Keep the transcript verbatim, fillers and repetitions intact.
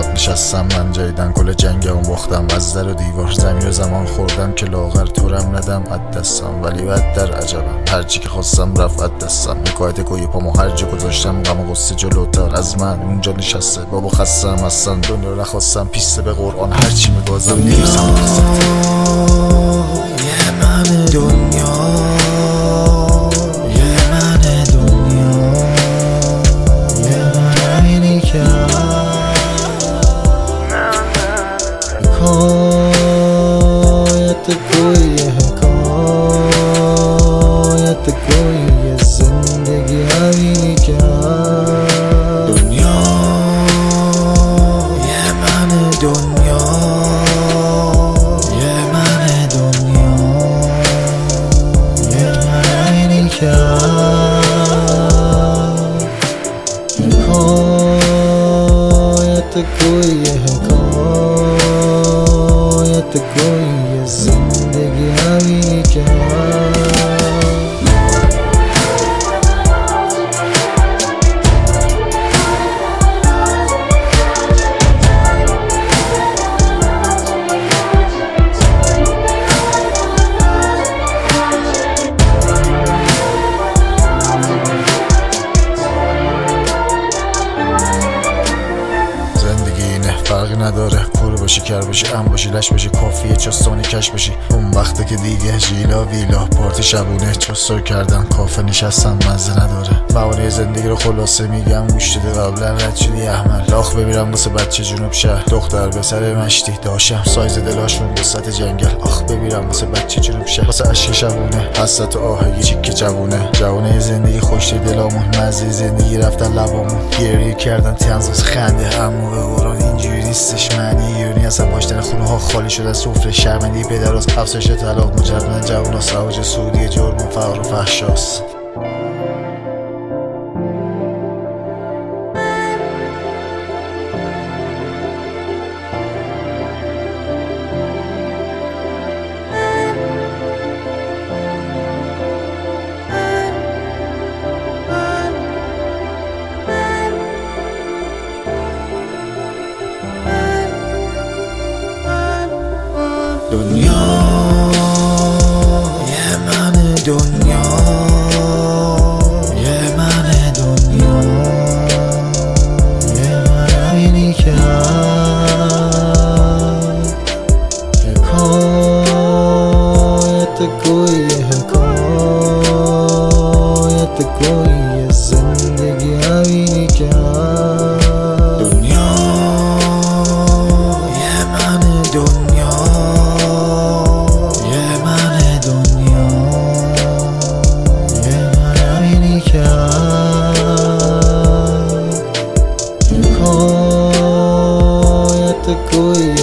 عقب نشستم من جاییدن کل جنگمو باختم، از در و دیوار زمین و زمان خوردم که لاغر تورم ندم از دستم، ولی بد در عجبم هرچی که خواستم رفت از دستم. حکایت گوی پامو هر جا گذاشتم غم و غصه جلوتر از من اونجا نشسته. بابا خستم اصلا دنیا رو نخواستم، پیسته به قرآن هرچی میگازم نیستم یه من دنیا یه من دنیا یه من اینی که حکایت گوی حکایت گوی زندگی همینی که دنیا یه من دنیا یه من دنیا یه من اینی که حکایت گوی حکایت گوی زندگی همینی که فرقی نداره پر باشی کر باشی ام باشی لش باشی کافیه چستانی کش باشی. اون وقته که دیگه ژیلا ویلا پارتی شبونه چستر کردن کافه نشستم مزه نداره. معانی زندگی رو خلاصه میگم گوش داده قبلا رد شدی احمد لاخ بمیرم واسه بچه جنوب شهر دختر به سر مشتی داشم سایز دلاشون وسط جنگل. آخ بمیرم واسه بچه جنوب شهر واسه عشق شبونه حسرت و آهگی چیک جوونه جوونه زندگی خوشی دلامون مزه زندگی رفتن لبامون گریه کردن تنز واسه خنده اما به قرآن اینجوری نیستش معنی ایرانی اصلا باشتن خونه ها خالی شده سفره شرمندی پدر از افسش طلاق مجردن جوان ها سواج سعودی جرم و فقر و فحشاست. دنیا یه من دنیا یه من دنیا یه من اینی که حکایت گوی حکایت گوی زندگی همینی که دنیا یه من دنیا حکایت گوی